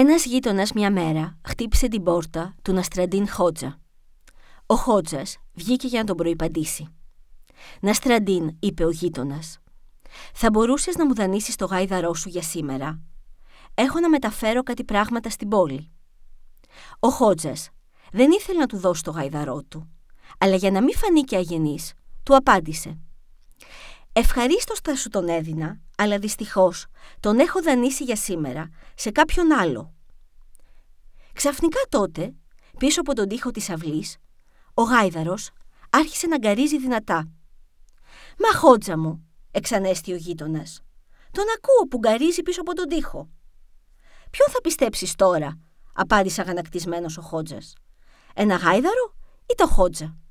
Ένας γείτονας μια μέρα χτύπησε την πόρτα του Ναστραντίν Χότζα. Ο Χότζας βγήκε για να τον προϋπαντήσει. «Ναστραντίν», είπε ο γείτονας, «θα μπορούσες να μου δανείσεις το γάιδαρό σου για σήμερα? Έχω να μεταφέρω κάτι πράγματα στην πόλη». Ο Χότζας δεν ήθελε να του δώσει το γάιδαρό του, αλλά για να μην φανεί και αγενής, του απάντησε: «Ευχαρίστως θα σου τον έδινα, αλλά δυστυχώς τον έχω δανείσει για σήμερα σε κάποιον άλλο». Ξαφνικά τότε, πίσω από τον τοίχο της αυλής, ο γάιδαρος άρχισε να γκαρίζει δυνατά. «Μα Χότζα μου», εξανέστη ο γείτονας, «τον ακούω που γκαρίζει πίσω από τον τοίχο». «Ποιον θα πιστέψεις τώρα?» απάντησε αγανακτισμένος ο Χότζας. «Ένα γάιδαρο ή το Χότζα?»